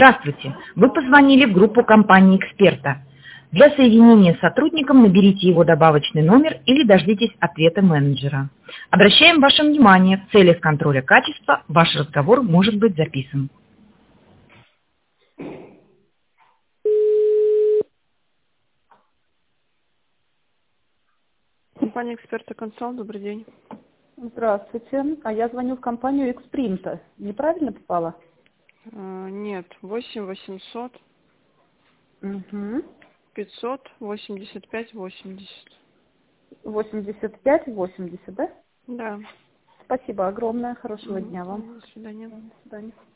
Здравствуйте! Вы позвонили в группу компании «Эксперта». Для соединения с сотрудником наберите его добавочный номер или дождитесь ответа менеджера. Обращаем ваше внимание, в целях контроля качества ваш разговор может быть записан. Компания «Эксперта Консалт», добрый день. Здравствуйте. А я звоню в компанию «Экспринта». Неправильно попала? Нет, 8 800 Угу. 585 80. 85-80, да? Да. Спасибо огромное. Хорошего дня вам. До свидания. До свидания.